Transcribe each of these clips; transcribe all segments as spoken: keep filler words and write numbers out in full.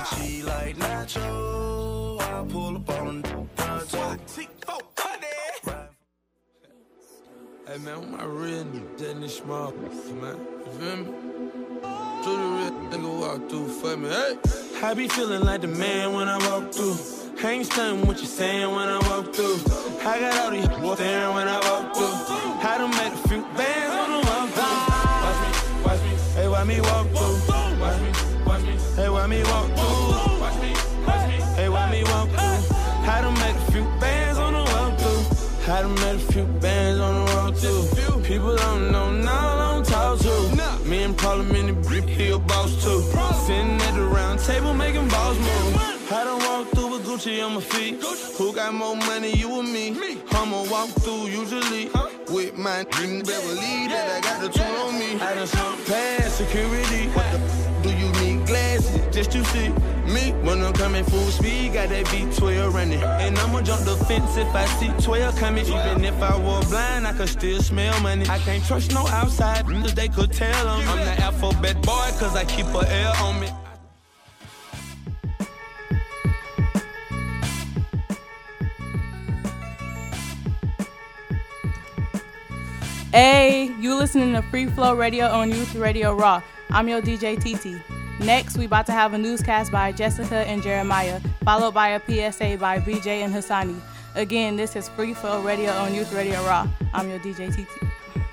She like nacho, I pull up on nacho. Hey man, with my real nigga, that nigga small, man. You feel me? Do the real nigga walk through for me, hey. I be feeling like the man when I walk through. I ain't stunning what you saying when I walk through. I got all these boys staring when I walk through. I done made a few bands on the walk through. Watch me, watch me, hey, watch me walk through. Watch me, watch me, hey, watch me walk through. Watch me, watch me, hey, watch me walk through. I done made a few bands on the walk through. I done made a few bands on the walk through. People don't know now, I don't talk to. Me and Parliament and Brick, he a boss too. Sitting at the round table making balls move. I done walk through with Gucci on my feet. Who got more money, you or me? I'ma walk through usually with my n***, better believe that I got the tool on me. I done snuck past security. What the f*** do you need glasses just to see me? When I'm coming full speed, got that V twelve running. And I'ma jump the fence if I see twelve coming. Even if I were blind, I could still smell money. I can't trust no outside, cause they could tell on me. I'm the alphabet boy, cause I keep a L on me. Hey, you listening to Free Flow Radio on Youth Radio Raw. I'm your D J T T. Next, we about to have a newscast by Jessica and Jeremiah, followed by a P S A by B J and Hassani. Again, this is Free Flow Radio on Youth Radio Raw. I'm your D J T T.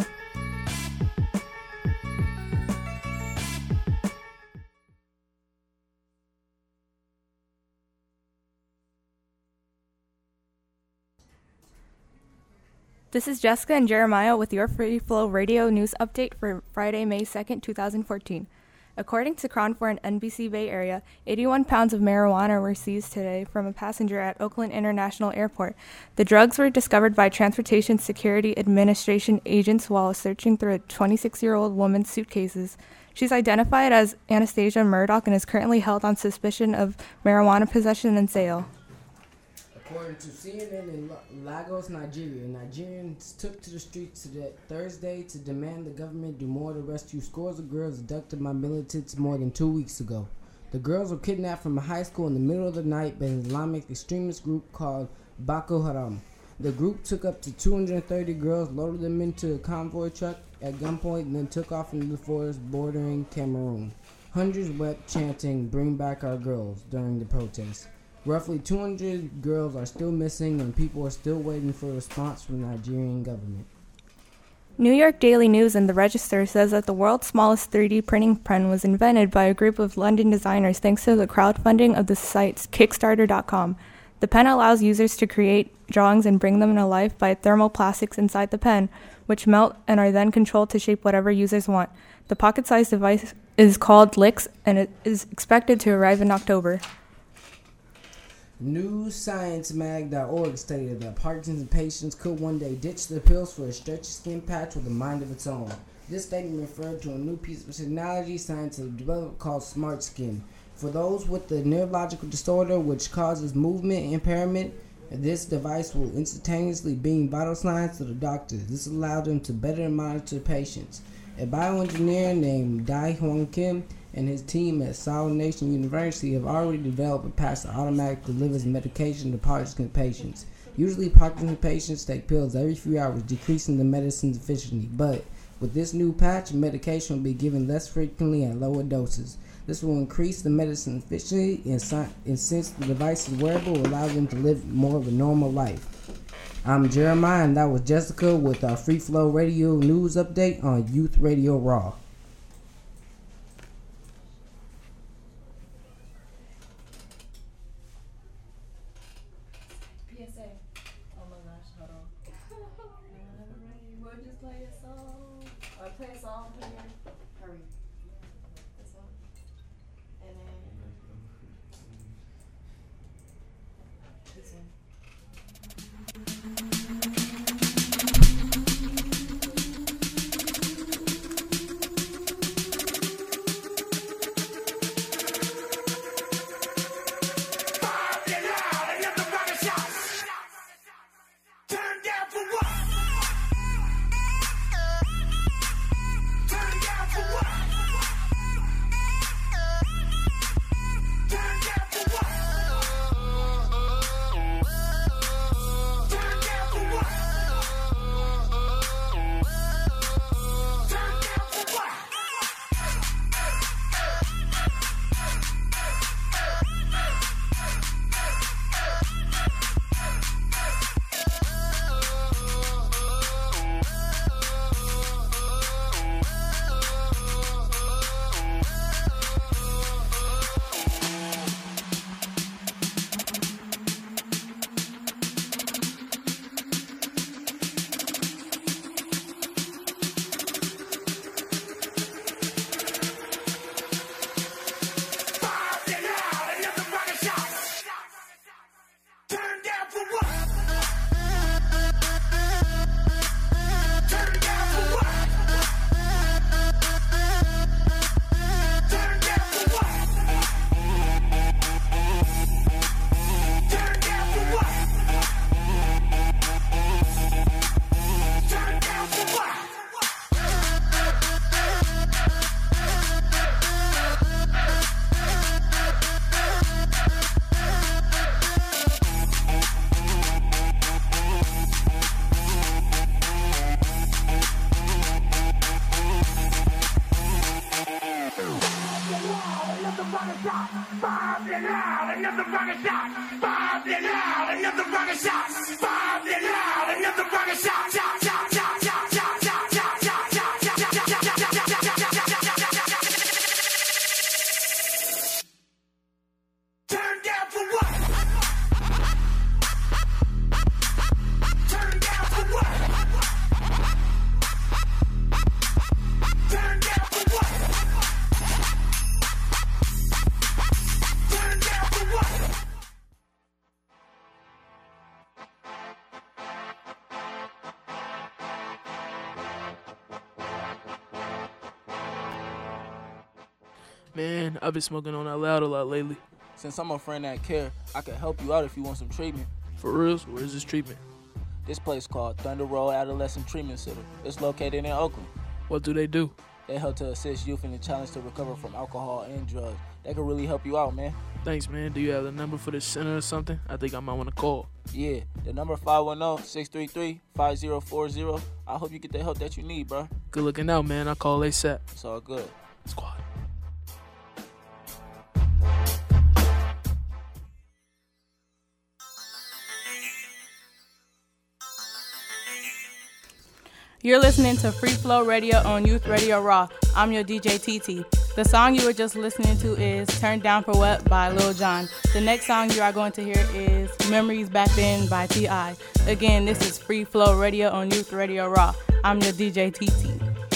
This is Jessica and Jeremiah with your Free Flow Radio news update for Friday, May second, twenty fourteen. According to KRON four and N B C Bay Area, eighty-one pounds of marijuana were seized today from a passenger at Oakland International Airport. The drugs were discovered by Transportation Security Administration agents while searching through a twenty-six-year-old woman's suitcases. She's identified as Anastasia Murdoch and is currently held on suspicion of marijuana possession and sale. According to C N N in Lagos, Nigeria, Nigerians took to the streets today, Thursday to demand the government do more to rescue scores of girls abducted by militants more than two weeks ago. The girls were kidnapped from a high school in the middle of the night by an Islamic extremist group called Boko Haram. The group took up to two hundred thirty girls, loaded them into a convoy truck at gunpoint, and then took off into the forest bordering Cameroon. Hundreds wept, chanting, "Bring back our girls," during the protest. Roughly two hundred girls are still missing, and people are still waiting for a response from the Nigerian government. New York Daily News and the Register says that the world's smallest three D printing pen was invented by a group of London designers thanks to the crowdfunding of the site Kickstarter dot com. The pen allows users to create drawings and bring them to life by thermoplastics inside the pen, which melt and are then controlled to shape whatever users want. The pocket-sized device is called Lix, and it is expected to arrive in October. New Science Mag dot org stated that Parkinson's patients could one day ditch the pills for a stretchy skin patch with a mind of its own. This statement referred to a new piece of technology science have developed called Smart Skin. For those with the neurological disorder which causes movement impairment, this device will instantaneously beam vital signs to the doctors. This allowed them to better monitor patients. A bioengineer named Dai Hwang Kim and his team at Seoul Nation University have already developed a patch that automatically delivers medication to Parkinson's patients. Usually Parkinson's patients take pills every few hours, decreasing the medicine's efficiency, but with this new patch, medication will be given less frequently at lower doses. This will increase the medicine efficiency, and, si- and since the device is wearable, will allow them to live more of a normal life. I'm Jeremiah, and that was Jessica with our Free Flow Radio news update on Youth Radio Raw. P S A. Oh my gosh, hold on. We'll just play a song. Or play a song for you. Hurry. This one. And then this one. Turn down for what? rocket shot. Five then loud, another rocket shot. Five then loud, another rocket shot. Shot, shot, shot, shot, shot, shot, shot, shot, shot, shot, shot, shot, shot, shot, turn down for what? Turn down for what? Turn down for what? Turn down for what? Man, I've been smoking on that loud a lot lately. Since I'm a friend that care, I can help you out if you want some treatment. For real? Where's this treatment? This place called Thunder Road Adolescent Treatment Center. It's located in Oakland. What do they do? They help to assist youth in the challenge to recover from alcohol and drugs. They can really help you out, man. Thanks, man. Do you have the number for this center or something? I think I might want to call. Yeah, the number five one zero, six three three, five zero four zero. I hope you get the help that you need, bro. Good looking out, man. I'll call ASAP. It's all good. Squad. You're listening to Free Flow Radio on Youth Radio Raw. I'm your D J T T. The song you were just listening to is Turned Down for What by Lil Jon. The next song you are going to hear is Memories Back Then by T I. Again, this is Free Flow Radio on Youth Radio Raw. I'm your D J T T.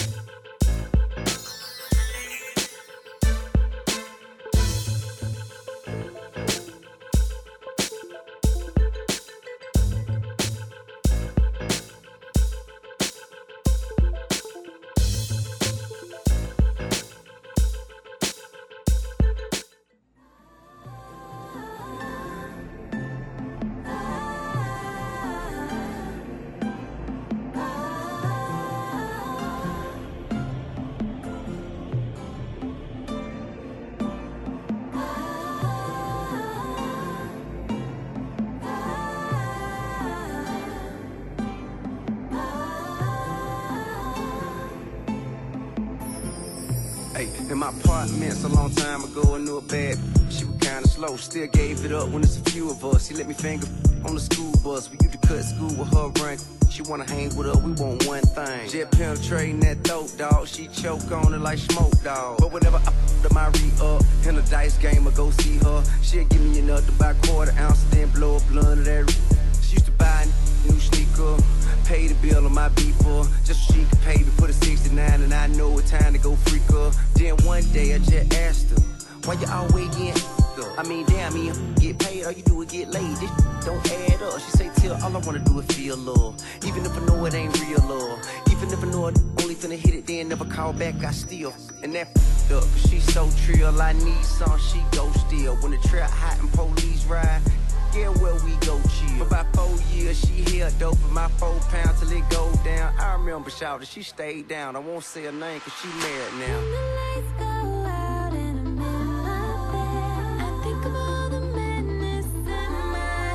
Hey, in my apartments a long time ago, I knew a bad. She was kinda slow, still gave it up when it's a few of us. She let me finger on the school bus. We used to cut school with her rank. She wanna hang with us, we want one thing. Jet penetrating that throat, dog. She choke on it like smoke, dog. But whenever I put my re-up in a dice game, I go see her. She'll give me enough to buy quarter ounce, then blow a blunt of that. She used to buy a new sneaker, pay the bill on my beeper, just so she could pay me for the sixty-nine, and I know it's time to go freak her. Then one day I just asked her, why you always getting up? I mean, damn, me get paid, all you do is get laid. This don't add up. She say, till all I wanna do is feel love, even if I know it ain't real love. Even if I know it only finna hit it, then never call back, I still. And that f***ed up, cause she so trill, I need some, she go still. When the trap hot and police ride, yeah, where we go chill. For about four years, she held dope in my four pounds till it go down. I remember shouting, she stayed down. I won't say her name cause she married now. When the lights go out and I'm in my bed, I think of all the madness in my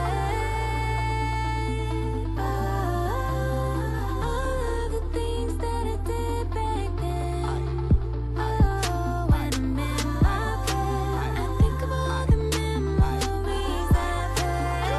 head. Oh, all of the things that I did back then. Oh, when I'm in my bed, I think of all the memories I've had.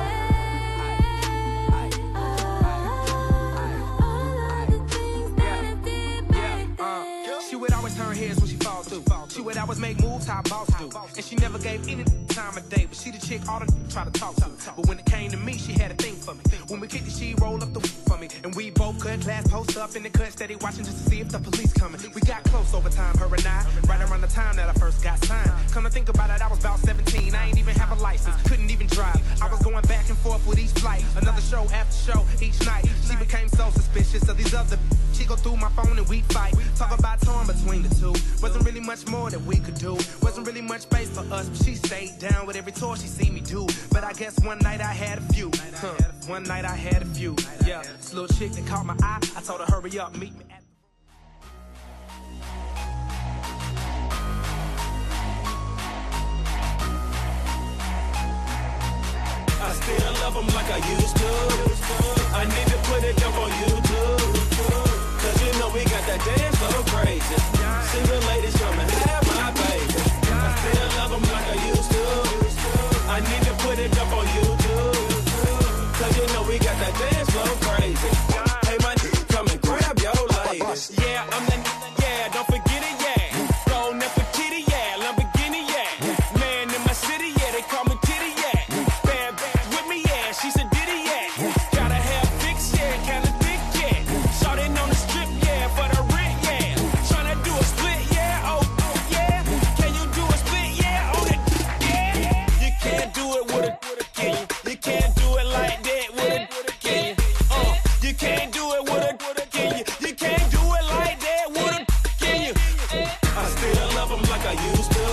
Oh, all of the things that I did back then. She would always turn heads when she fall through. She would always make moves how boss do. And she never gave any time of day, but she the chick all the try to talk to. But when it came to me, she had a thing for me. When we kicked it, she rolled up the for me. And we both cut class, post up in the cut, steady watching just to see if the police coming. We got close over time, her and I, right around the time that I first got signed. Come to think about it, I was about seventeen. I ain't even have a license, couldn't even drive. I was going back and forth with each flight, another show after show each night. She became so suspicious of these other. She go through my phone and we fight. Talk about torn between the two. Wasn't really much more that we could do. Wasn't really much space for us, but she stayed down with every tour she see me do. But I guess one night I had a few. Huh. One night I had a few. Yeah, this little chick that caught my eye. I told her hurry up, meet me at. I still love them like I used to. I need to put it up on YouTube. Cause you know we got that dance so crazy. Single ladies come and have my baby. I still love them like I used to. I need to put it up on YouTube. Cause you know we got that dance flow crazy. Hey, my nigga, come and grab your ladies. Yeah, I'm the yeah, don't forget it, yeah. Go Nefertiti, yeah, Lamborghini, yeah. Man in my city, yeah, they call me Titty, yeah. Bad bitch with me, yeah, she's a ditty, yeah. Gotta have fix, yeah, kinda thick, yeah. Shortin' on the strip, yeah, for the rent, yeah. Tryna do a split, yeah, oh, oh, yeah. Can you do a split, yeah, on it, yeah. You can't do it with a, can you? You can't do it like that with a, can you? Uh, you can't do it with a, can you? You can't do it like that with a, can you? I still love them like I used to.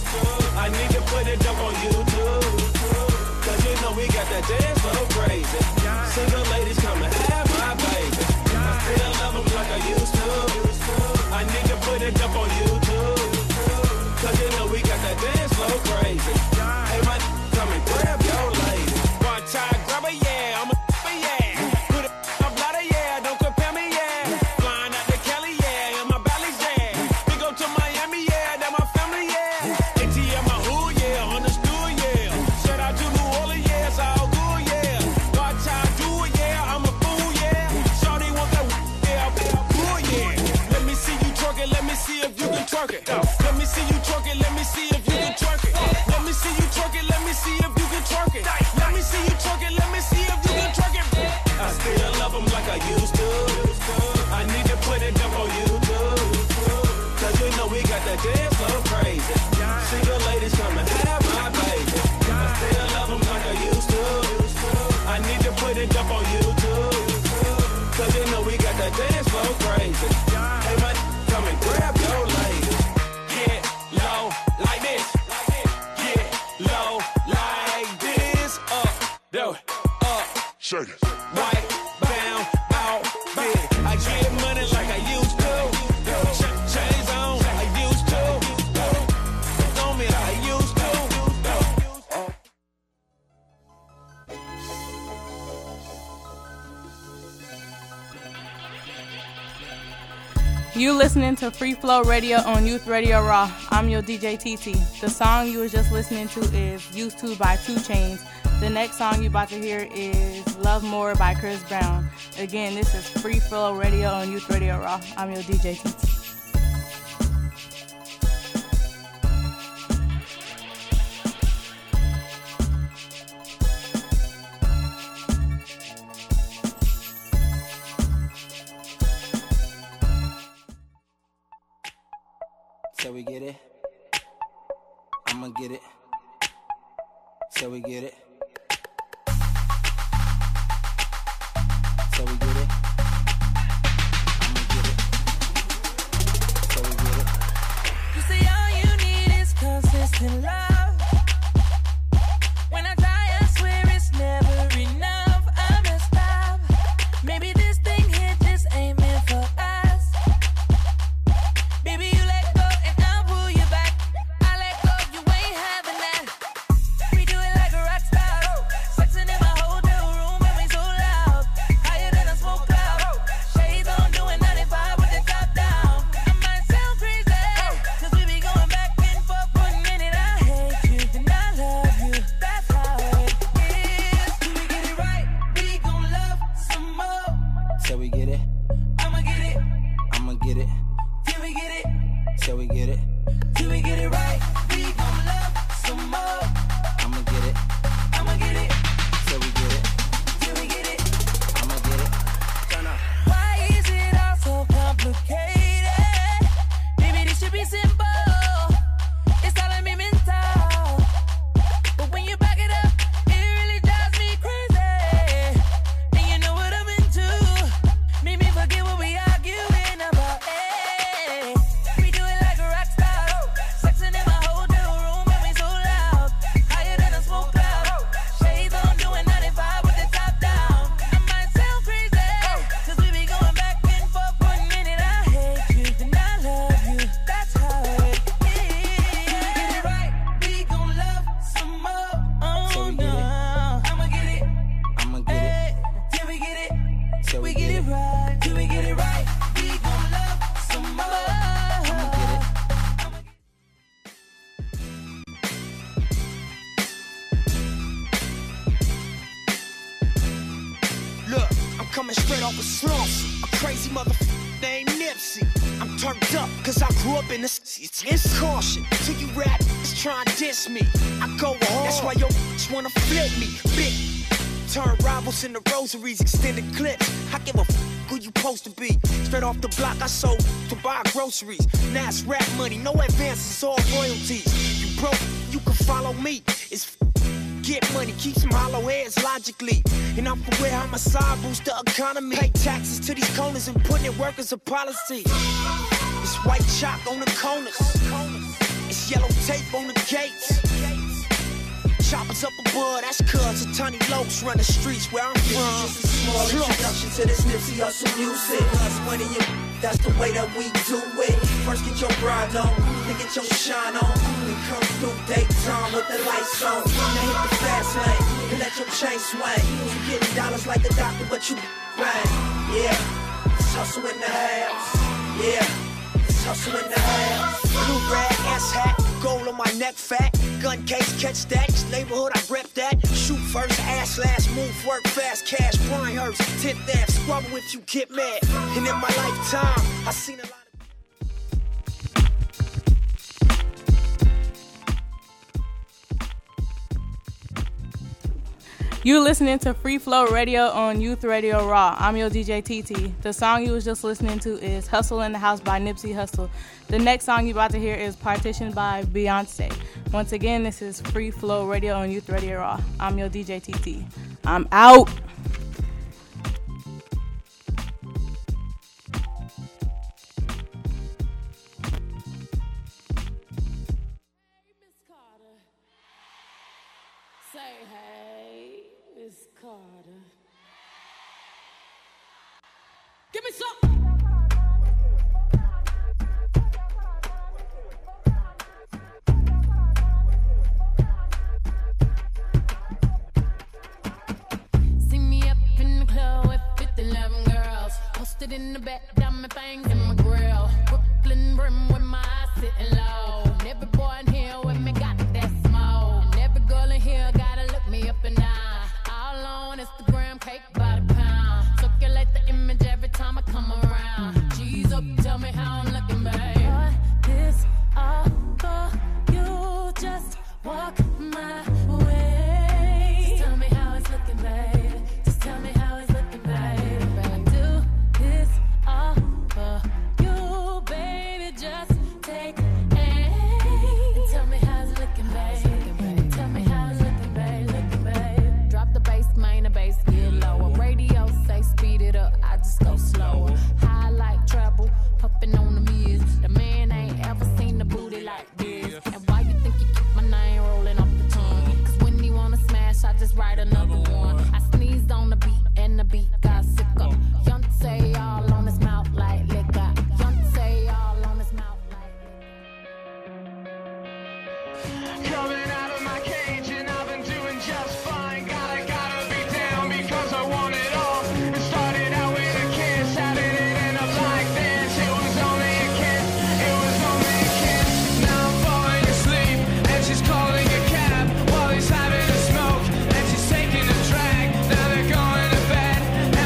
I need to put it up on YouTube. Cause you know we got that dance so crazy. Single ladies come and have my baby. I still love them like I used to. I need to put it up on YouTube. Cause you know we got that dance so crazy. Hey, my come and grab your lady. One time, grab her, yeah, I'm a yeah. Put it on my bladder, yeah, don't compare me, yeah. Flying out to Cali, yeah, in my belly's, yeah. We go to Miami, yeah, that my family, yeah. A T M, my hood, yeah, on the stool, yeah. Shout out to New Orleans, yeah, it's all good, yeah. Watch how I do it, yeah, I'm a fool, yeah. Shawty want that, yeah, cool, yeah. Let me see you twerk it, let me see if you can twerk it. Let me see you twerk it, let me see if you can twerk it. Let me see you twerk it, let me see if you can twerk it. Let me see you twerk it, let me see if you can twerk it. I still love them like I used to. I need to put it up on YouTube. Cause you know we got that dance so crazy. Single ladies come and have my baby. I still love them like I used to. I need to put it up on YouTube. Cause you know we got that dance so crazy. Hey, my come and grab your lady. Get low like this. Get low like this. Up, do it, up. Shake it. Right, down, out, big. I get money like I used to. Ch- chains on, I used to. On me like I used to. You listening to Free Flow Radio on Youth Radio Raw. I'm your D J T T. The song you was just listening to is Used To by two Chainz. The next song you about to hear is Love More by Chris Brown. Again, this is Free Flow Radio on Youth Radio Raw. I'm your D J T T. So we get it. I'ma get it. So we get it. So we get it. I'ma get it. So we get it. You say all you need is consistent love. When I try, I swear it's never enough. I messed up. Maybe this thing here just ain't meant for us. Baby, you let go and I'll pull you back. I let go, you ain't having that. We do it like a rock star. coming straight off of slumps. A crazy motherfucker named Nipsey. I'm turned up, cause I grew up in the streets. It's caution, till you rap, just try and diss me. I go hard, that's why your bitch wanna flip me. Big turn rivals into rosaries, extended clips. I give a f who you supposed to be. Straight off the block, I sold to buy groceries. Now it's rap money, no advances, all royalties. You broke, you can follow me. It's get money, keep some hollow heads logically. And I'm aware how my side boost the economy. Pay taxes to these corners and putting in work as a policy. It's white chalk on the corners. It's yellow tape on the gates. Choppers up above, that's cuz a tiny lokes run the streets where I'm from. This is just a small introduction to this Nipsey Hussle music. Plus money, that's the way that we do it. First get your bride on, then get your shine on. Then come through daytime with the lights on. Now hit the fast lane, and let your chain swing. You getting dollars like a doctor, but you bang. Yeah, it's hustle in the house. Yeah, it's hustle in the house. Blue rag, ass hat, gold on my neck fat. Gun case, catch that. This neighborhood, I rep that. Shoot first, ass last, move, work fast, cash. Brian Hurst, tip that, squabble if you get mad. And in my lifetime, I seen a lot. You listening to Free Flow Radio on Youth Radio Raw. I'm your D J T T. The song you was just listening to is Hustle in the House by Nipsey Hussle. The next song you about to hear is Partition by Beyonce. Once again, this is Free Flow Radio on Youth Radio Raw. I'm your D J T T. I'm out. Give me some. See me up in the club with fifty eleven girls. Posted in the back, diamond fangs in my grill. Brooklyn brim with my eyes sitting low. And every boy in here with me got that smoke. And every girl in here gotta look me up and down. All on Instagram, cake by the pound. Circulate the image every time I come around. G's up, tell me how I'm looking, babe. What this all for? You just walk my way. Just tell me how it's looking, babe. Just tell me how it's looking, babe. I do this all for you, baby. Just take aim and tell me how it's looking, babe. Tell me how it's looking, babe. Looking, babe. Drop the bass, main the bass, get lower. Radio say speed it up, I just go slower. High like treble, puffin' on the mirrors. The man ain't ever seen the booty like this. And why you think you keep my name rolling off the tongue? Cause when he wanna smash, I just write another one. I sneezed on the beat and the beat got sick up. Young say all on his mouth like liquor. Young say all on his mouth like liquor. Coming out of my cage and I've been doing just fine. Gotta, gotta be down because I want it all. It started out with a kiss, how did it end up like this? It was only a kiss, it was only a kiss. Now I'm falling asleep and she's calling a cab while he's having a smoke and she's taking a drag. Now they're going to bed and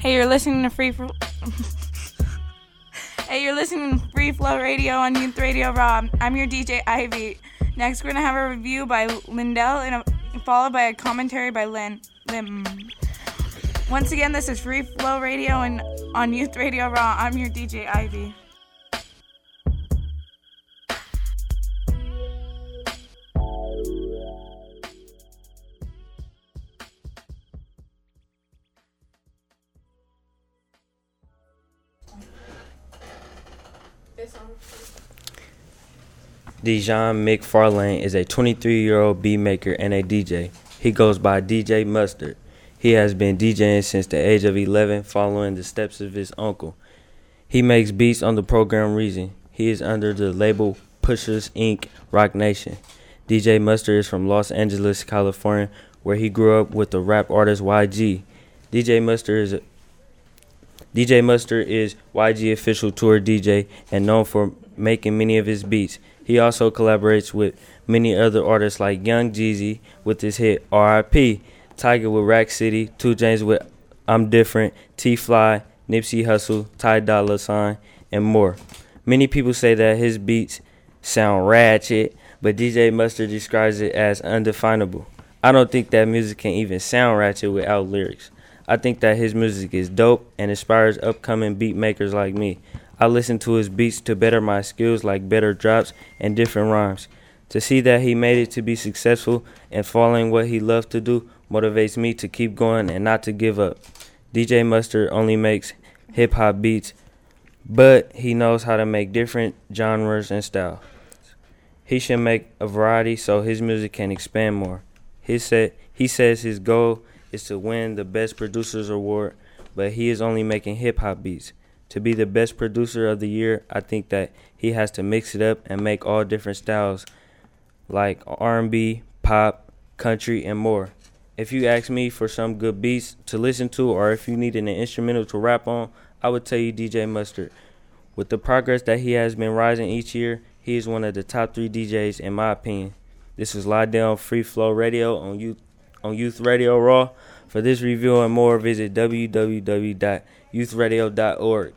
Hey, you're listening to Free Fl- Hey, you're listening to Free Flow Radio on Youth Radio Raw. I'm your D J Ivy. Next, we're gonna have a review by Lindell and a, followed by a commentary by Lynn. Lim. Once again, this is Free Flow Radio and on Youth Radio Raw. I'm your D J Ivy. Dijon McFarlane is a twenty-three-year-old beat maker and a D J. He goes by D J Mustard. He has been DJing since the age of eleven, following the steps of his uncle. He makes beats on the program Reason. He is under the label Pushers Incorporated. Rock Nation. D J Mustard is from Los Angeles, California, where he grew up with the rap artist Y G. D J Mustard is a D J Mustard is Y G official tour D J and known for making many of his beats. He also collaborates with many other artists like Young Jeezy with his hit R I P, Tiger with Rack City, two Chainz with I'm Different, T-Fly, Nipsey Hussle, Ty Dolla Sign, and more. Many people say that his beats sound ratchet, but D J Mustard describes it as undefinable. I don't think that music can even sound ratchet without lyrics. I think that his music is dope and inspires upcoming beat makers like me. I listen to his beats to better my skills, like better drops and different rhymes. To see that he made it to be successful and following what he loved to do motivates me to keep going and not to give up. D J Mustard only makes hip-hop beats, but he knows how to make different genres and styles. He should make a variety so his music can expand more. He said he says his goal is to win the Best Producers Award, but he is only making hip-hop beats. To be the best producer of the year, I think that he has to mix it up and make all different styles like R and B, pop, country, and more. If you ask me for some good beats to listen to or if you needed an instrumental to rap on, I would tell you D J Mustard. With the progress that he has been rising each year, he is one of the top three D Js in my opinion. This is Lydell Free Flow Radio on Youth, on Youth Radio Raw. For this review and more, visit w w w dot youth radio dot org.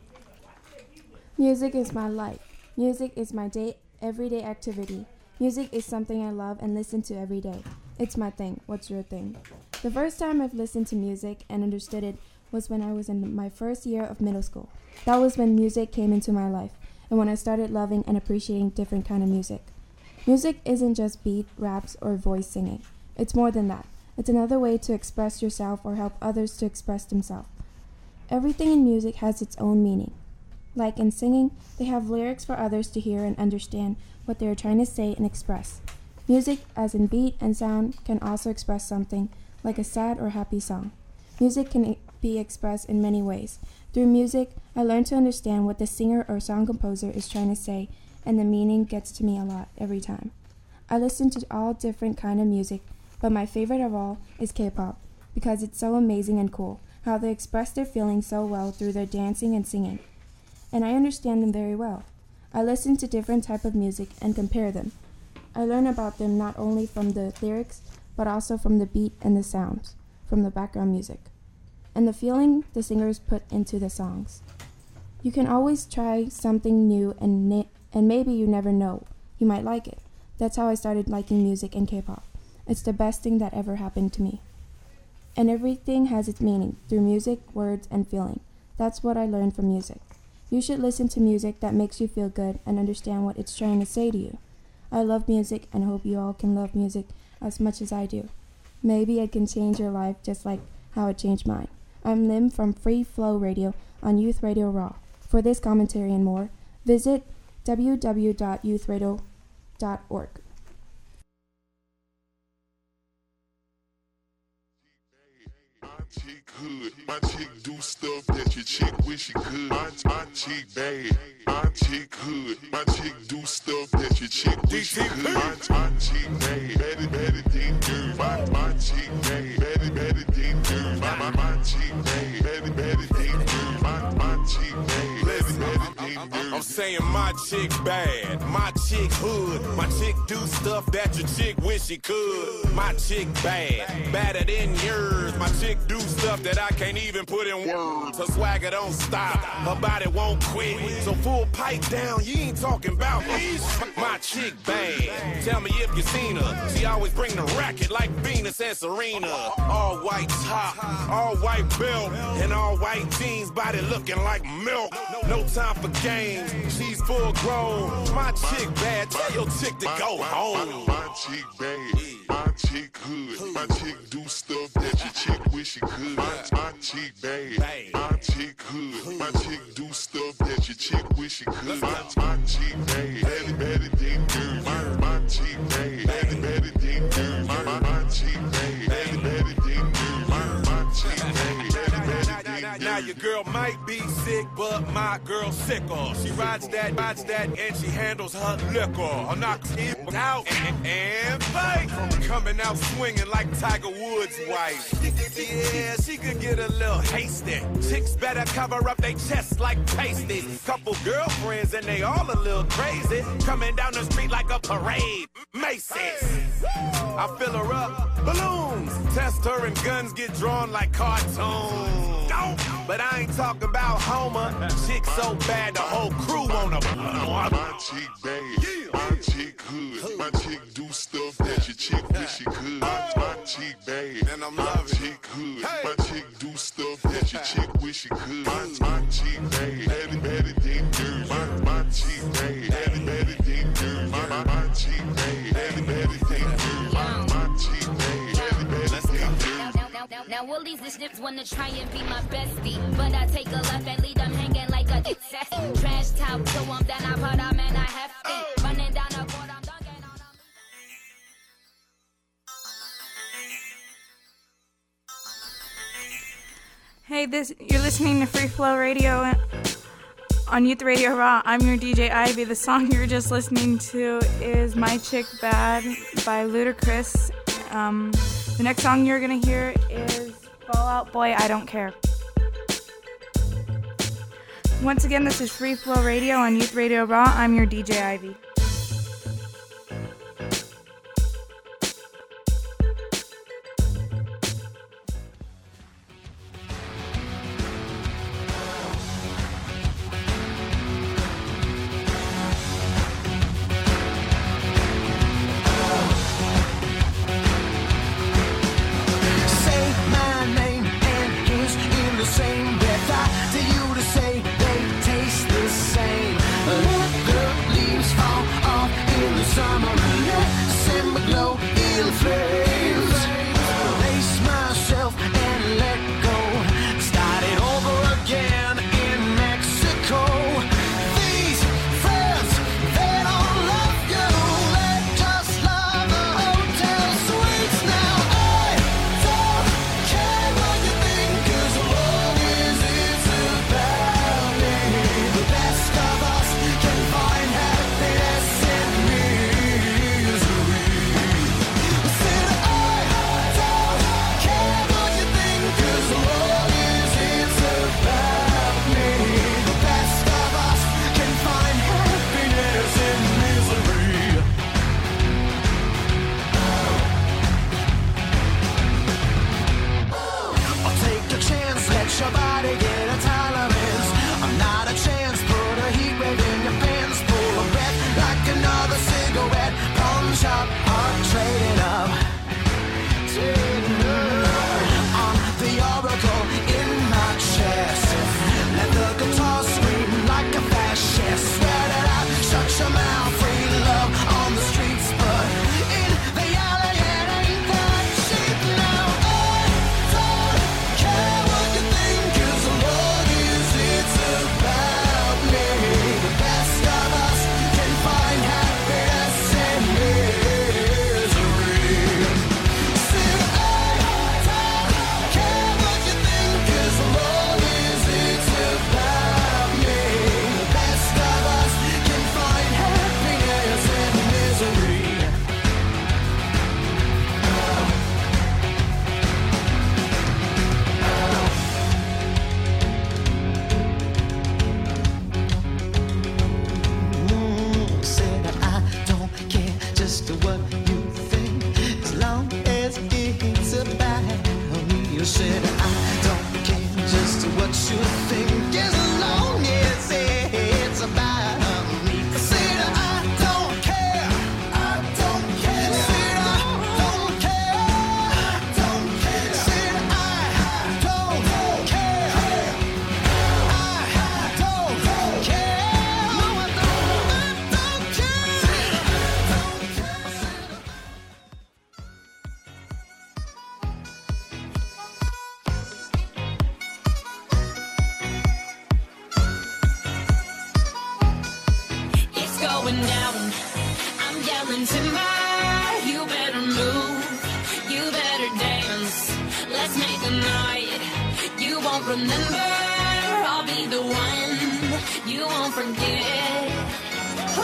Music is my life. Music is my day, everyday activity. Music is something I love and listen to every day. It's my thing. What's your thing? The first time I've listened to music and understood it was when I was in my first year of middle school. That was when music came into my life and when I started loving and appreciating different kind of music. Music isn't just beat, raps, or voice singing. It's more than that. It's another way to express yourself or help others to express themselves. Everything in music has its own meaning. Like in singing, they have lyrics for others to hear and understand what they are trying to say and express. Music, as in beat and sound, can also express something, like a sad or happy song. Music can be expressed in many ways. Through music, I learn to understand what the singer or song composer is trying to say, and the meaning gets to me a lot every time. I listen to all different kind of music, but my favorite of all is K-pop, because it's so amazing and cool, how they express their feelings so well through their dancing and singing. And I understand them very well. I listen to different type of music and compare them. I learn about them not only from the lyrics, but also from the beat and the sounds, from the background music, and the feeling the singers put into the songs. You can always try something new, and na- and maybe you never know, you might like it. That's how I started liking music and K-pop. It's the best thing that ever happened to me. And everything has its meaning, through music, words, and feeling. That's what I learned from music. You should listen to music that makes you feel good and understand what it's trying to say to you. I love music and hope you all can love music as much as I do. Maybe it can change your life just like how it changed mine. I'm Lim from Free Flow Radio on Youth Radio Raw. For this commentary and more, visit w w w dot youth radio dot org. Chick hood, my chick do stuff that your chick wish she could. My, my chick bad, my chick hood, my chick do stuff that your chick wish she could. My, my chick bad, better, better than dirt. My, my chick bad, better, better than dirt. My, my, my chick bad, better, better than dirt. My, my chick bad, better, better than dirt. I'm saying my chick bad, my chick hood, my chick do stuff that your chick wish she could. My chick bad, badder than yours. My chick do stuff that I can't even put in words. Her swagger don't stop, her body won't quit. So full pipe down, you ain't talking about me. My chick bad, tell me if you seen her. She always bring the racket like Venus and Serena. All white top, all white belt, and all white jeans, body looking like milk. No time for games, she's full grown. My chick bad, tell your chick to go home. My chick bad, my chick hood. My chick do stuff that your chick wish she could. My, my chick bad, my chick hood. My chick do stuff that your chick wish she could. My, my chick bad, better, better than girls. My, my chick bad, better, better than girls. My, my, my chick bad, better, better than girls. My, my chick bad, better, better than girls. Now your girl might be sick, but my girl's sicker. She rides that, rides that, and she handles her liquor. I'll knock it out and, and play. Coming out swinging like Tiger Woods' wife. Yeah, she could get a little hasty. Chicks better cover up their chests like pasties. Couple girlfriends and they all a little crazy. Coming down the street like a parade. Macy's. I fill her up, balloons. Test her and guns get drawn like cartoons. But I ain't talking about Homer. Chick so bad the whole crew wanna. My chick bad, my chick hood. My chick do stuff that your chick wish she could. My, my chick bad, and I'm my chick hood. My chick do stuff that your chick wish she could. My, my chick bad, better, better than girls. My, my chick bad, better, better than girls. My, my, my chick bad, better, better than girls. My, my chick bad, better, better than girls. Now all these snips wanna try and be my bestie, but I take a left and leave them hanging like a sassy. Trash talk to them, then I put them in a hefty. Running down the court, I'm dunking on them. Hey, this you're listening to Free Flow Radio on Youth Radio Raw. I'm your D J Ivy. The song you're just listening to is "My Chick Bad" by Ludacris. Um, the next song you're gonna hear is "Fall Out Boy, I Don't Care." Once again, this is Free Flow Radio on Youth Radio Raw. I'm your D J Ivy. Same. Let the leaves fall said I don't care just what you think, as long as it's about me. I said I don't care, I don't care. I said I don't care, I don't care. I said I don't care, I don't care. No, I don't, I don't It's going down. I'm yelling timber. You better move. You better dance. Let's make a night you won't remember. I'll be the one you won't forget. Ooh,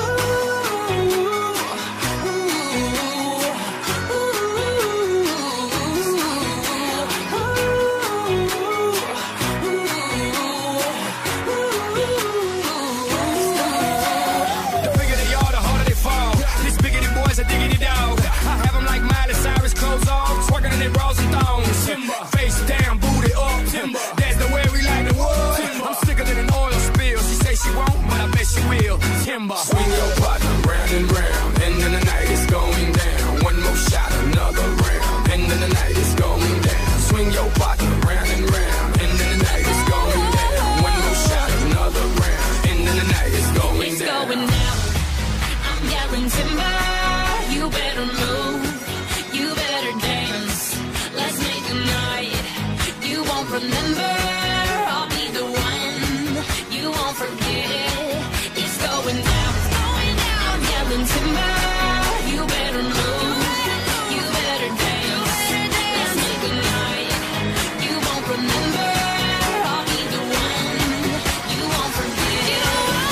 The bigger they are, the harder they fall. These biggity boys are diggity dog. I have them like Miley Cyrus, clothes off, twerking in their bras and thongs. Face down, booty up. That's the way we like the wood. I'm sicker than an oil spill. She say she won't, but I bet she will. Timber. Swing your partner round and round, and then the night is going down. One more shot, another round, and then the night is going down. Swing your partner round and round, and then the night is going down. One more shot, another round, and then the night is going it's down. going down. I'm yelling timber. You better move. You better dance. Let's make a night you won't remember. I'll be the one you won't forget. It's going down. It's going down. I'm yelling timber. You better move. You better dance. Let's make a night you won't remember. I'll be the one you won't forget.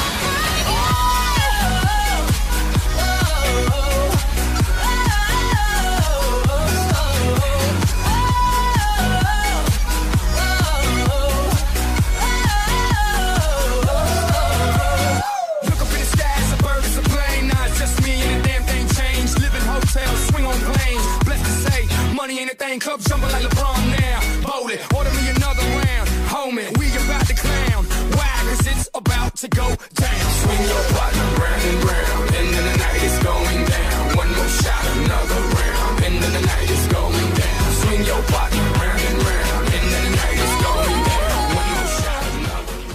Look up in the sky, it's a bird, it's a plane. Nah, it's just me and the damn thing changed. Live in hotels, swing on planes. Blessed to say, money ain't a thing. Club jumping like LeBron now. Bowl it, order me another round. Homie, we about to clown. Why? Cause it's about to go down. Swing your partner round and round, and then the night is going down. One more shot, another round, and then the night is going down. Swing your partner round and round, and then the night is going down. One more shot, another round.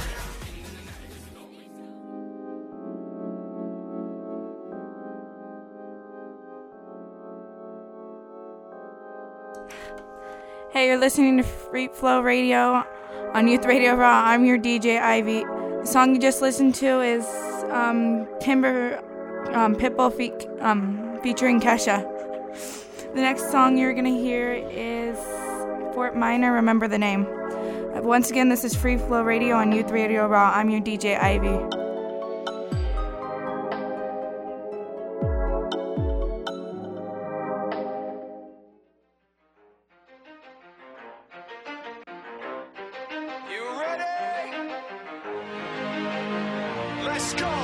Hey, you're listening to Free Flow Radio on Youth Radio Raw. I'm your D J Ivy. The song you just listened to is um, Timber um, Pitbull fe- um, featuring Kesha. The next song you're gonna hear is Fort Minor, Remember the Name. Uh, once again, this is Free Flow Radio on Youth Radio Raw. I'm your D J Ivy. You ready? Let's go.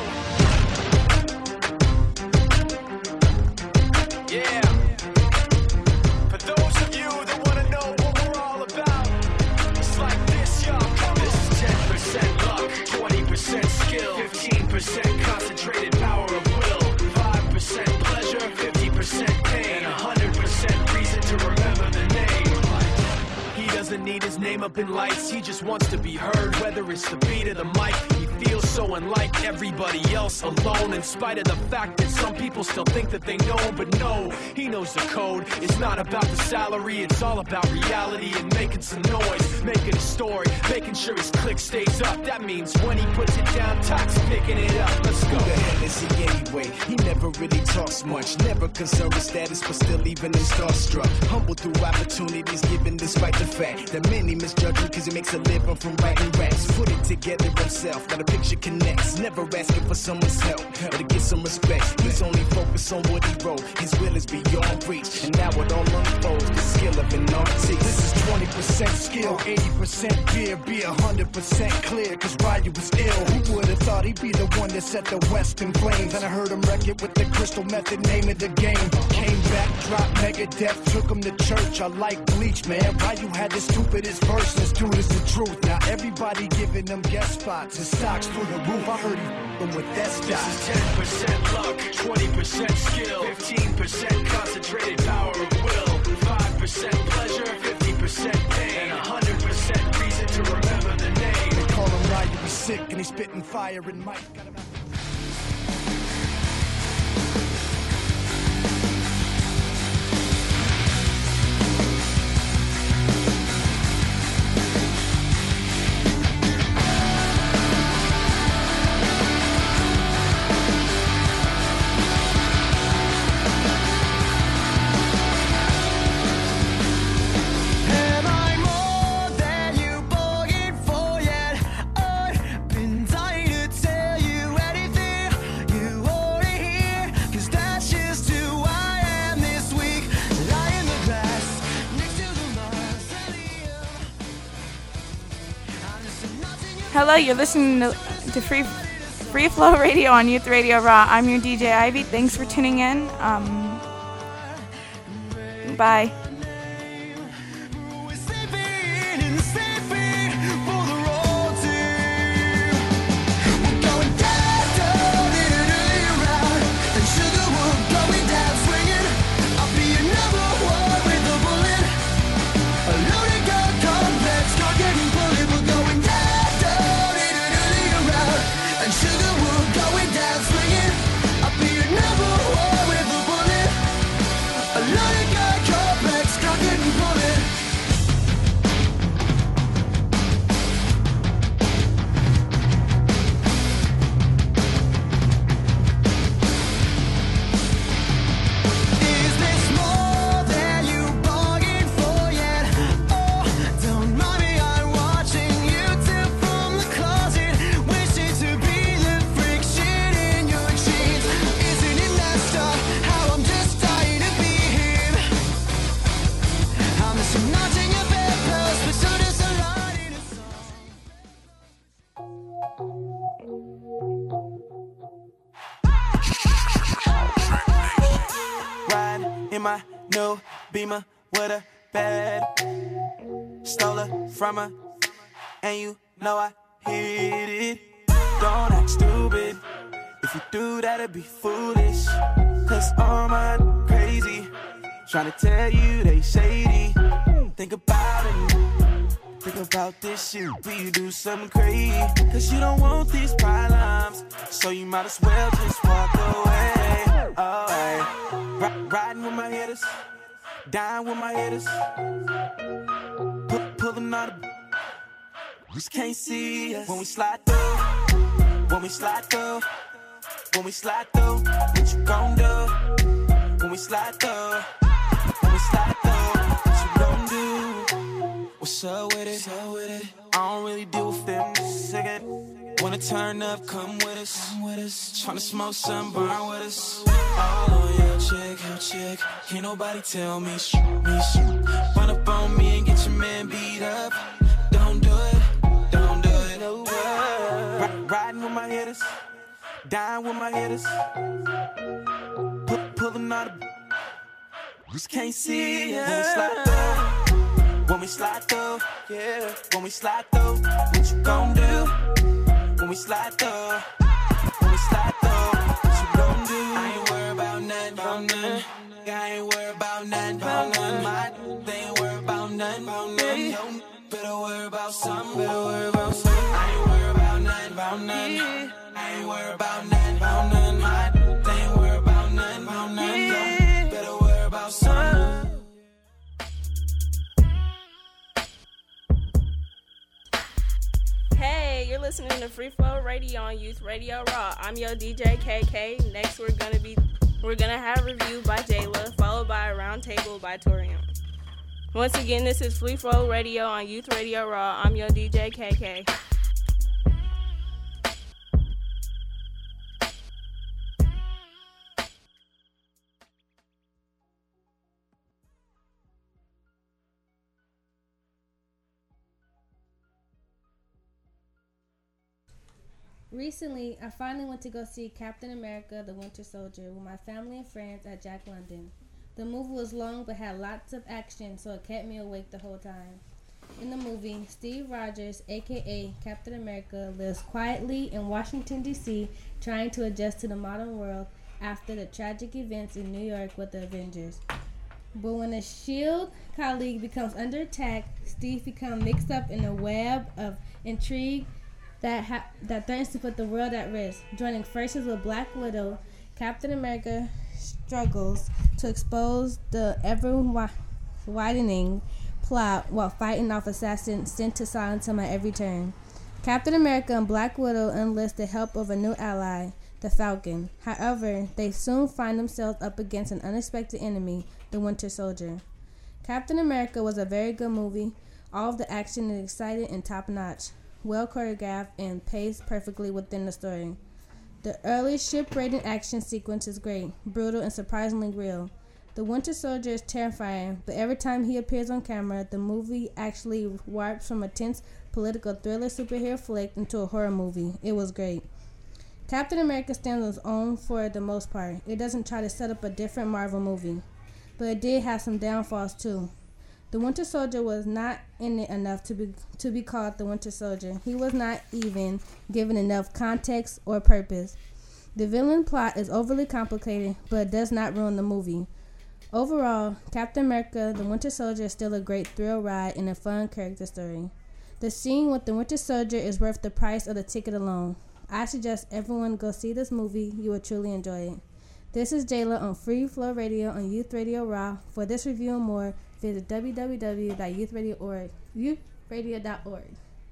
Yeah. For those of you that want to know what we're all about, it's like this, y'all. Come on. This is ten percent luck, twenty percent skill, fifteen percent concentrated power of will, five percent pleasure, fifty percent pain, and one hundred percent reason to remember the name. He doesn't need his name up in lights, he just wants to be heard, whether it's the beat of the mic. He feels so unlike everybody else, alone, in spite of the fact that some people still think that they know him, but no, he knows the code. It's not about the salary, it's all about reality and making some noise, making a story, making sure his click stays up. That means when he puts it down, Tox picking it up. Let's go. Who the hell is he anyway? He never really talks much, never concerned with status, but still even him starstruck. Humble through opportunities given despite the fact that many misjudge him because he makes a living from writing raps. Put it together himself, got a picture connects, never asking for someone's help or to get some respect. He's only focused on what he wrote, his will is beyond reach, and now it all unfolds. The skill feel of an artist. This is twenty percent skill, eighty percent fear, be one hundred percent clear, cause Ryu was ill. Who would've thought he'd be the one that set the West in flames? And I heard him wreck it with the crystal method, name of the game. Came back, dropped Megadeth, took him to church. I like Bleach, man. Ryu had the stupidest verse, this dude is the truth. Now everybody giving them guest spots and stocks through the roof. I heard he f***ing with that stock. This is ten percent luck, twenty percent skill, fifteen percent concentrated power of will, five percent pleasure, fifty percent pain, and one hundred percent reason to remember the name. They call him Ryu, he's sick and he's spitting fire and Mike. Am I more than you bargained for yet? I've been dying to tell you anything you already hear, cause that's just who I am this week. Lie in the grass next to the mausoleum. I'm just a nut in your Hello, you're listening to, to Free Free Flow Radio on Youth Radio Raw. I'm your D J Ivy. Thanks for tuning in. Um, bye. Is this more than you bargained for yet? Oh, don't mind me, I'm watching YouTube from the closet, wishing to be the friction in your jeans. Isn't it messed up how I'm just dying to be him? I'm just a notch in your bedpost, but so does a lot in a song. Riding in my new Beamer with a bad. Stole her from her, and you know I hit it. Don't act stupid. If you do that, it'd be foolish. Cause all mine crazy. Tryna tell you they shady. Think about it. Think about this shit. Will you do something crazy? Cause you don't want these problems. So you might as well just walk away. Oh, hey. R- riding with my hitters. Dying with my hitters. Pu- pulling all the. Just can't see us. When we slide through. When we slide through. When we slide through. What you gon' do? When we slide through. When we slide through. What you gon' do? What's up with it? I don't really deal with them. Sick it. Wanna turn up, come with us. Come with us. Tryna smoke some, burn with us. All on your chick, your chick. Can't nobody tell me sh- me sh- Run up on me and get your man beat up. Don't do it, don't do it. No way. R- riding with my hitters, dying with my hitters. Pu- pulling all the. Just can't see us. When we slide through. When we slide through, yeah. When we slide through, what you gon' do? When we slide through, when we slide through, what you gon' do? I ain't worried about nothing, about nothing. I ain't worried about nothing, about nothing. My they ain't worried about nothing, about nothing. Yo, better worry about something, better worry about something. I ain't worried about nothing, about nothing. I ain't worried about nothing, about nothing. My they ain't worried about nothing, about nothing. Yo, better worry about something. Hey, you're listening to Free Flow Radio on Youth Radio Raw. I'm your D J K K. Next, we're gonna be we're gonna have a review by Jayla, followed by a round table by Torium. Once again, this is Free Flow Radio on Youth Radio Raw. I'm your D J K K. Recently, I finally went to go see Captain America: The Winter Soldier with my family and friends at Jack London. The movie was long but had lots of action, so it kept me awake the whole time. In the movie, Steve Rogers, aka Captain America, lives quietly in Washington, D C, trying to adjust to the modern world after the tragic events in New York with the Avengers. But when a SHIELD colleague becomes under attack, Steve becomes mixed up in a web of intrigue that ha- that threatens to put the world at risk. Joining forces with Black Widow, Captain America struggles to expose the ever-widening plot while fighting off assassins sent to silence him at every turn. Captain America and Black Widow enlist the help of a new ally, the Falcon. However, they soon find themselves up against an unexpected enemy, the Winter Soldier. Captain America was a very good movie. All of the action is exciting and top-notch, well choreographed, and paced perfectly within the story. The early ship-raiding action sequence is great, brutal, and surprisingly real. The Winter Soldier is terrifying, but every time he appears on camera, the movie actually warps from a tense political thriller superhero flick into a horror movie. It was great. Captain America stands on its own for the most part. It doesn't try to set up a different Marvel movie, but it did have some downfalls too. The Winter Soldier was not in it enough to be to be called the Winter Soldier. He was not even given enough context or purpose. The villain plot is overly complicated, but it does not ruin the movie. Overall, Captain America: The Winter Soldier is still a great thrill ride and a fun character story. The scene with the Winter Soldier is worth the price of the ticket alone. I suggest everyone go see this movie. You will truly enjoy it. This is Jayla on Free Flow Radio on Youth Radio Raw. For this review and more, visit w w w dot youth radio dot org. youth radio dot org.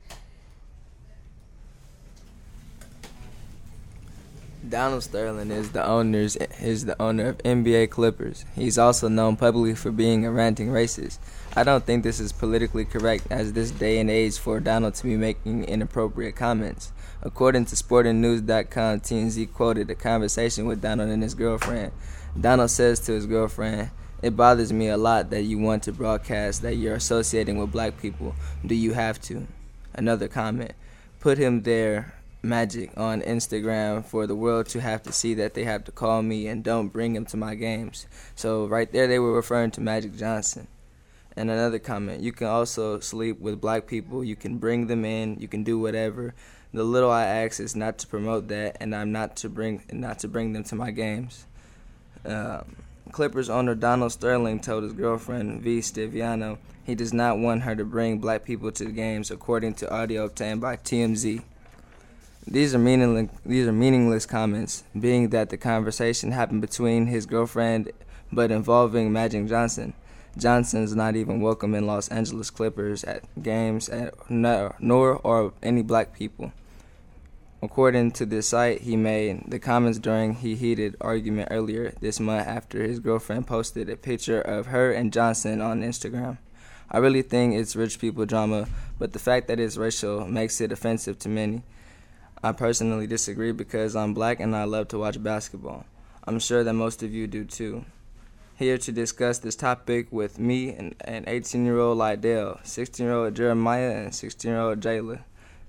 Donald Sterling is the owners is the owner of N B A Clippers. He's also known publicly for being a ranting racist. I don't think this is politically correct as this day and age for Donald to be making inappropriate comments. According to sporting news dot com, T M Z quoted a conversation with Donald and his girlfriend. Donald says to his girlfriend, "It bothers me a lot that you want to broadcast that you're associating with black people. Do you have to?" Another comment, "Put him there, Magic, on Instagram for the world to have to see that they have to call me and don't bring him to my games." So right there they were referring to Magic Johnson. And another comment, "You can also sleep with black people. You can bring them in. You can do whatever. The little I ask is not to promote that, and I'm not to bring not to bring them to my games." Um, Clippers owner Donald Sterling told his girlfriend V. Stiviano he does not want her to bring black people to the games, according to audio obtained by T M Z. These are meaningless. These are meaningless comments, being that the conversation happened between his girlfriend, but involving Magic Johnson. Johnson's not even welcome in Los Angeles Clippers at games, at, nor, nor or any black people. According to the site, he made the comments during a heated argument earlier this month after his girlfriend posted a picture of her and Johnson on Instagram. "I really think it's rich people drama, but the fact that it's racial makes it offensive to many. I personally disagree because I'm black and I love to watch basketball. I'm sure that most of you do too." Here to discuss this topic with me and, and eighteen-year-old Lydell, sixteen-year-old Jeremiah, and sixteen-year-old Jayla.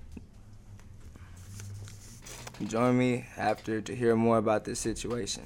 Join me after to hear more about this situation.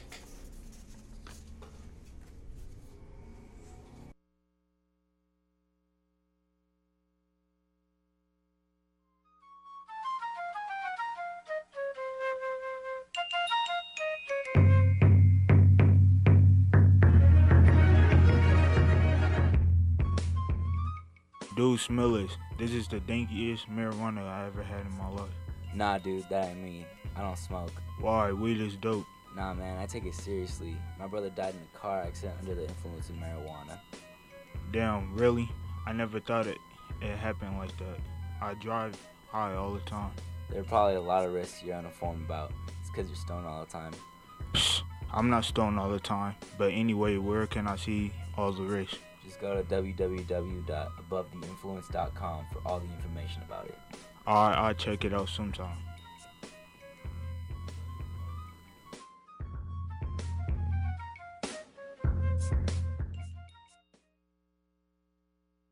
Dude, Smillers, this is the dankiest marijuana I ever had in my life. Nah, dude, that ain't me. I don't smoke. Why? Weed is dope. Nah, man, I take it seriously. My brother died in a car accident under the influence of marijuana. Damn, really? I never thought it, it happened like that. I drive high all the time. There are probably a lot of risks you're uninformed about. It's because you're stoned all the time. Psst, I'm not stoned all the time. But anyway, where can I see all the risks? Just go to w w w dot above the influence dot com for all the information about it. Alright, I'll check it out sometime.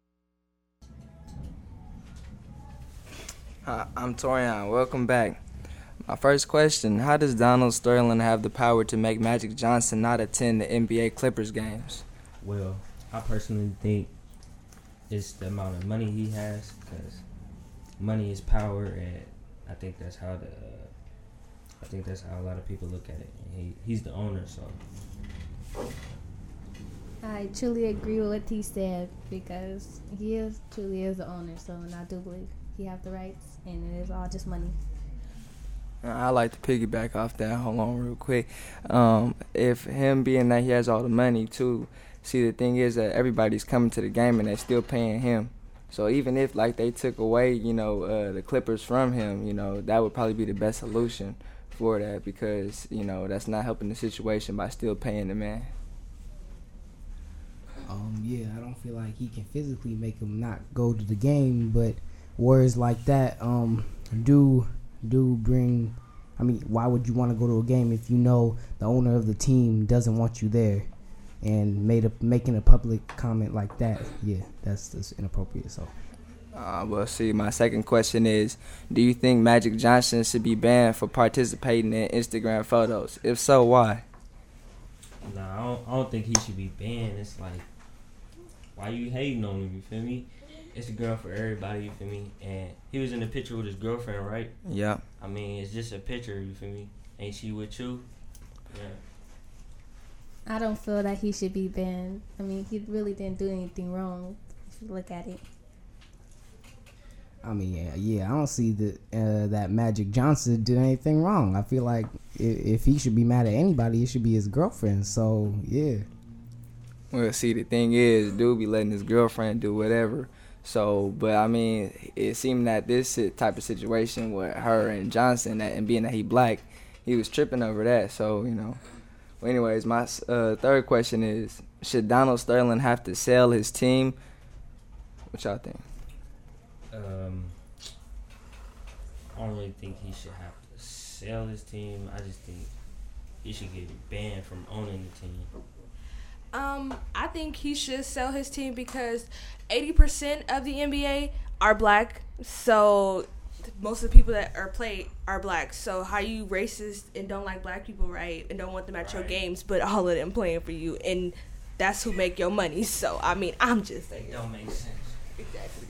Hi, I'm Torian. Welcome back. My first question, how does Donald Sterling have the power to make Magic Johnson not attend the N B A Clippers games? Well, I personally think it's the amount of money he has, because money is power, and I think that's how the uh, I think that's how a lot of people look at it. And he he's the owner, so. I truly agree with what he said because he is truly is the owner. So, and I do believe he have the rights, and it is all just money. I like to piggyback off that. Hold on real quick. Um, if him being that he has all the money too, see the thing is that everybody's coming to the game and they're still paying him. So even if like they took away, you know, uh, the Clippers from him, you know, that would probably be the best solution for that because, you know, that's not helping the situation by still paying the man. Um, yeah, I don't feel like he can physically make him not go to the game, but words like that um, do do bring. I mean, why would you want to go to a game if you know the owner of the team doesn't want you there, and made a making a public comment like that? Yeah, that's just inappropriate. So. Uh, well, see, my second question is, do you think Magic Johnson should be banned for participating in Instagram photos? If so, why? Nah, I don't, I don't think he should be banned. It's like, why you hating on him, you feel me? It's a girl for everybody, you feel me? And he was in the picture with his girlfriend, right? Yeah. I mean, it's just a picture, you feel me? Ain't she with you? Yeah. I don't feel that he should be banned. I mean, he really didn't do anything wrong if you look at it. I mean, yeah, yeah, I don't see that uh, that Magic Johnson did anything wrong. I feel like if, if he should be mad at anybody, it should be his girlfriend. So, yeah. Well, see, the thing is, dude be letting his girlfriend do whatever. So, but I mean, it seemed that this type of situation with her and Johnson, that, and being that he black, he was tripping over that. So, you know. Well, anyways, my uh, third question is, should Donald Sterling have to sell his team? What y'all think? Um, I don't really think he should have to sell his team. I just think he should get banned from owning the team. Um, I think he should sell his team because eighty percent of the N B A are black. So most of the people that are played are black. So how you racist and don't like black people, right? And don't want them at right. your games, but all of them playing for you, and that's who make your money. So I mean, I'm just saying. It don't make sense. Exactly.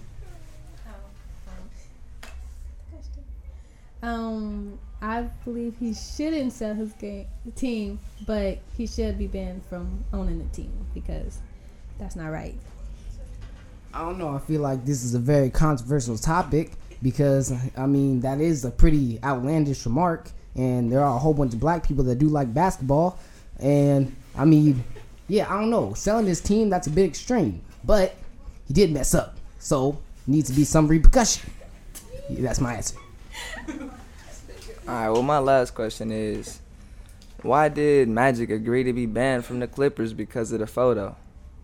Um, I believe he shouldn't sell his game, team, but he should be banned from owning the team because that's not right. I don't know. I feel like this is a very controversial topic because, I mean, that is a pretty outlandish remark, and there are a whole bunch of black people that do like basketball, and, I mean, yeah, I don't know. Selling his team, that's a bit extreme, but he did mess up, so needs to be some repercussion. Yeah, that's my answer. Alright, well, my last question is, why did Magic agree to be banned from the Clippers because of the photo?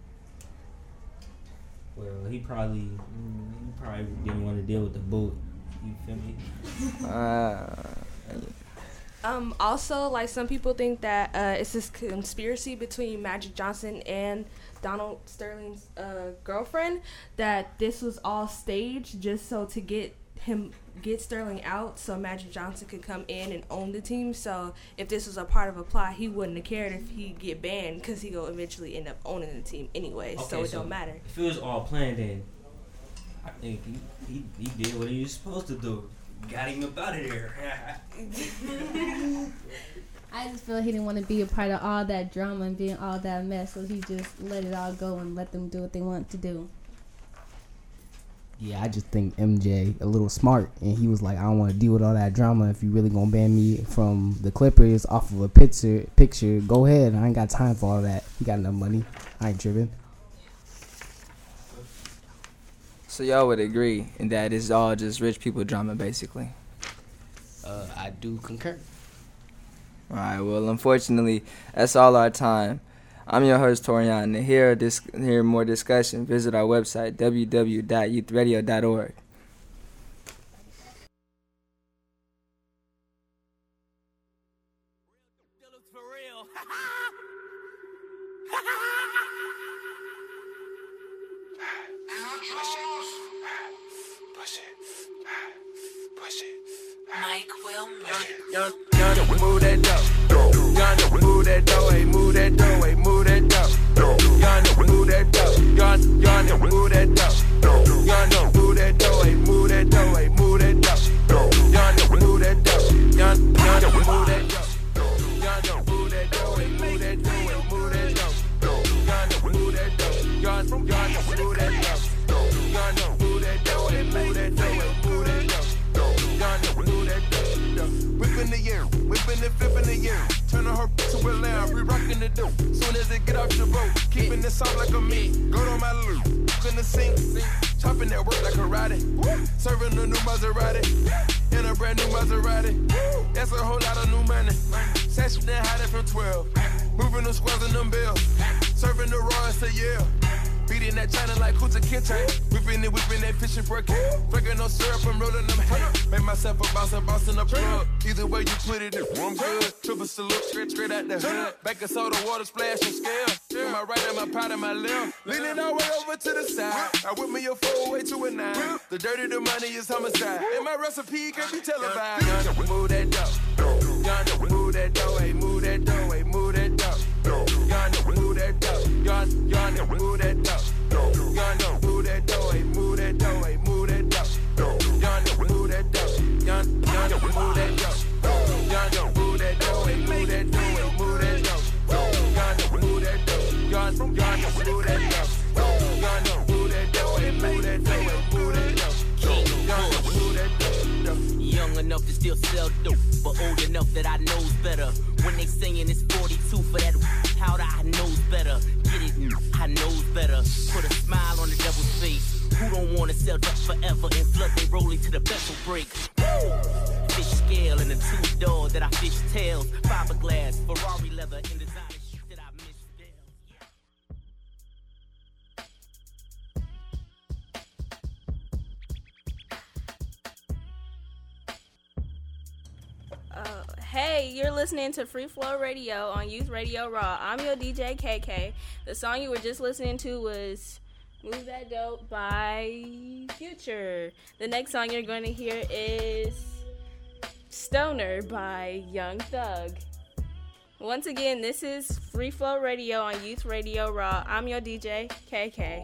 Well, he probably he probably didn't want to deal with the bullet. You feel me? Uh, um. Also, like some people think that uh, it's this conspiracy between Magic Johnson and Donald Sterling's uh, girlfriend. That this was all staged just so to get him get Sterling out so Magic Johnson could come in and own the team. So if this was a part of a plot, he wouldn't have cared if he get banned because he go eventually end up owning the team anyway. Okay, so it so don't matter. If it was all planned, then I think he, he, he did what he was supposed to do. Got him up out of there. I just feel he didn't want to be a part of all that drama and being all that mess, so he just let it all go and let them do what they want to do. Yeah, I just think M J a little smart, and he was like, I don't want to deal with all that drama. If you really gonna ban me from the Clippers off of a picture, picture, go ahead. I ain't got time for all that. You got enough money. I ain't tripping. So y'all would agree that it's all just rich people drama, basically? Uh, I do concur. All right, well, unfortunately, that's all our time. I'm your host, Torian, and to hear, dis- hear more discussion, visit our website, w w w dot youth radio dot org. My Mike Wilmer. Young, young, move that dough. Young, move that dough. Hey, move that dough. Hey, move that dough. Young, move that dough. Young, young, move that dough. Young, move that dough. Hey, move that dough. Hey, move that dough. Young, move that dough. Young, young, move that dough. Young, move that dough. Hey, move that dough. Hey, move that dough. Young, move that dough. Young, young, move that dough. Young, move that dough. Hey, move that dough. Hey, move that dough. Young, move that dough. Whip in the air, whipping and flipping the air. Turning her to a lamb, re-rocking the dough. Soon as it get off your boat, keeping it soft like a meat. Go to my loop, couldn't sing. Chopping that work like karate. Serving a new Maserati. In a brand new Maserati. That's a whole lot of new money. Session then hiding from twelve. Moving the squares and them bills. Serving the raw to yeah. Beating that China like Kuta Kinte. Whipping it, whipping that fishing for a kid. Drinking no syrup, I'm rolling them hay. Make myself a boss and boss in the plug. Either way you put it, I'm good. Triple salute, straight, straight out the hood. Back of soda, water splash and scale. In my right and my pot and my left. Leaning all the way over to the side. I whip me a four way to a nine. The dirty, the money is homicide. And my recipe can't be televised. Young, move that dough. Young, move that dough. Hey, move that dough. Hey, move that dough. Young, move that dough. Young, young, move that dough. Young, move that dough. Hey, move that dough. Hey, move that dough. Young, move that dough. Young, young, move that dough. Young, move that dough. Hey, move that dough. Hey, move that dough. Young, move that dough. Young, young, move that dough. Young, move that dough. Hey, move that dough. Hey, move that dough. Young, move that dough. Young enough to still sell dope, but old enough that I knows better. When they saying it's forty-two for that powder, I knows better. Get it, I knows better. Put a smile on the devil's face. Who don't wanna sell drugs forever and flood they rolling to the vessel break? Woo! Fish scale and a two door that I fish tails. Fiberglass, Ferrari leather, and designer shit that I miss. Uh, hey, you're listening to Free Flow Radio on Youth Radio Raw. I'm your D J K K. The song you were just listening to was Move That Dope by Future. The next song you're going to hear is Stoner by Young Thug. Once again, this is Free Flow Radio on Youth Radio Raw. I'm your D J K K.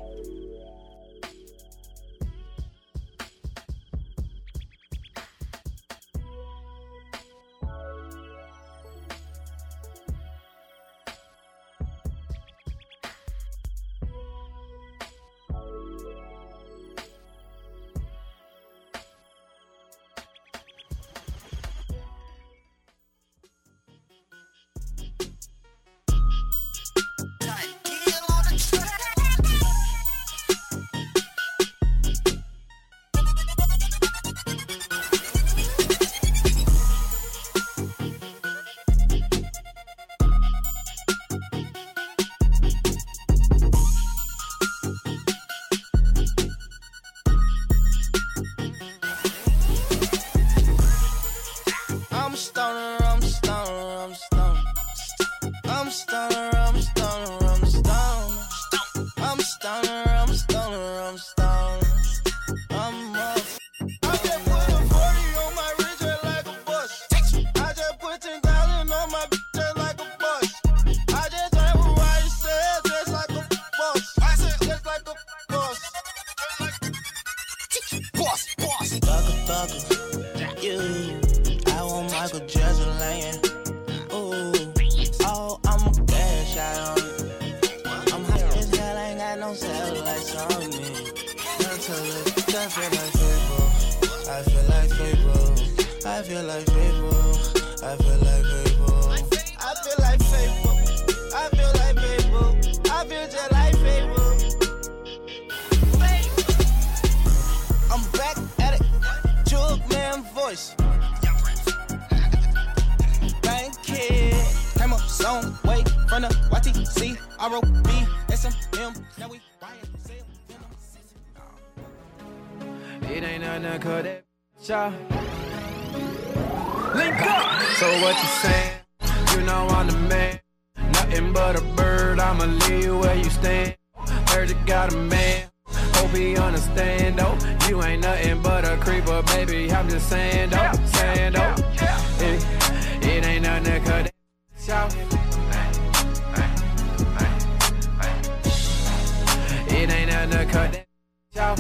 he understand though. You ain't nothing but a creeper, baby. I'm just saying though, saying though. It, it ain't nothing to cut that off. It ain't nothing to cut that off.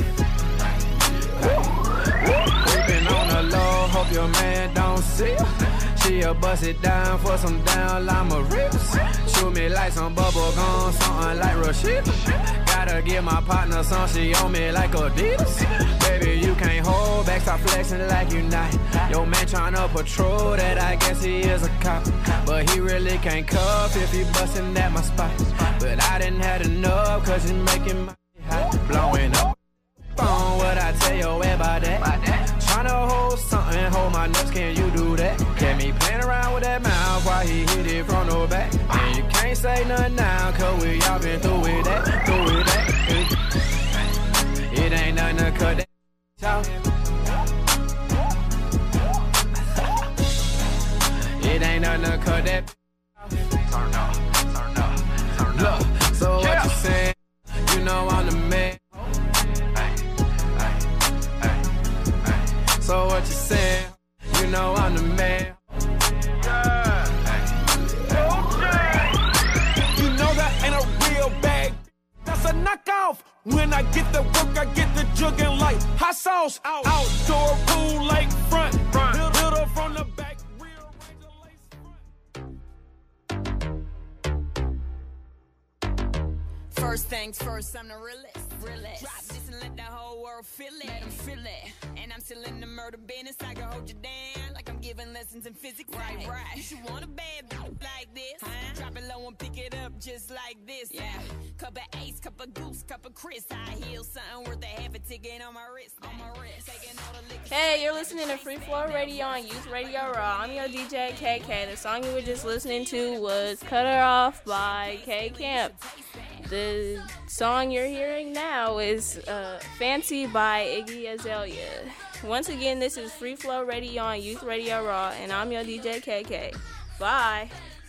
Creeping on the low, hope your man don't see. She'll bust it down for some down llama rips. Shoot me like some bubble gum, something like Rashida. Gotta give my partner some, she on me like Adidas. Baby, you can't hold back, stop flexing like you not. Your man tryna patrol that, I guess he is a cop. But he really can't cuff if he bustin' at my spot. But I didn't have enough, cause you making my hot. Blowing up on what I tell you about that. Tryna hold something, hold my nuts, can you do that? Get me playing around with that mouth while he hit it from the back. And you can't say nothing now, cause we all been through with that, through with that. It, it ain't nothing to cut that off. It ain't nothing to cut that turn up, turn up, turn up. Look, so what you saying? You know I'm the man. So what you saying? You know I'm the man. Yeah. Okay. You know that ain't a real bag. That's a knockoff. When I get the work, I get the jugging like hot sauce. Out. Outdoor pool, lake front. front. Build, build up from the back. First things first, I'm the realest. realest. Drop this and let the whole world feel it. Let them feel it. And I'm still in the murder business. I can hold you down like I'm giving lessons in physics. Right, right. You should want a bad bitch like this. Huh? Drop it low and pick it up just like this. Yeah. Cup of ace, cup of goose, cup of Chris. I heal something worth a half a ticket on my wrist. On my wrist. Taking all the liquor. Hey, you're listening to Free Flow Radio on Youth Radio Raw. I'm your D J K K. The song you were just listening to was Cut Her Off by K Camp. The song you're hearing now is uh, Fancy by Iggy Azalea. Once again, this is Free Flow Radio on Youth Radio Raw, and I'm your D J K K. Bye.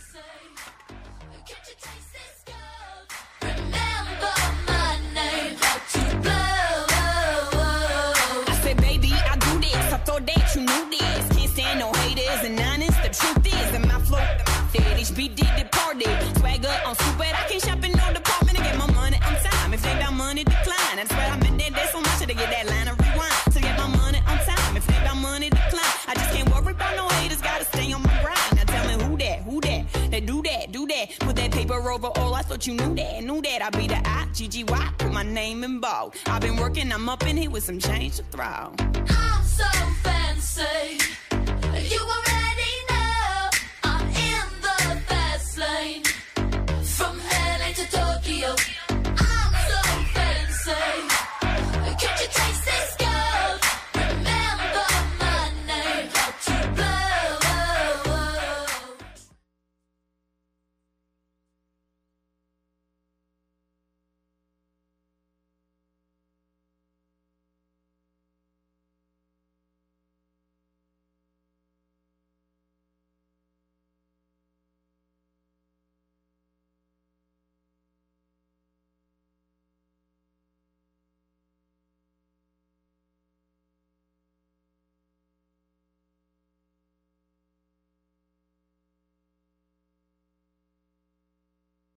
I said, baby, I do this. I thought that you knew this. Can't stand no haters and honest. The truth is, in my flow, H B D departed. Swagger on stupid. I can't shop in no department to get my money on time. If they got money, decline. That's where I'm in there. There's so much to get that line of rewind. To get my money on time. If they got money, decline. I just can't worry about no haters. Gotta stay on my grind. Now tell me who that, who that. They do that, do that. Put that paper over all. I thought you knew that, knew that. I be the I G G Y. Put my name in bold. I've been working. I'm up in here with some change to throw. I'm so fancy. You are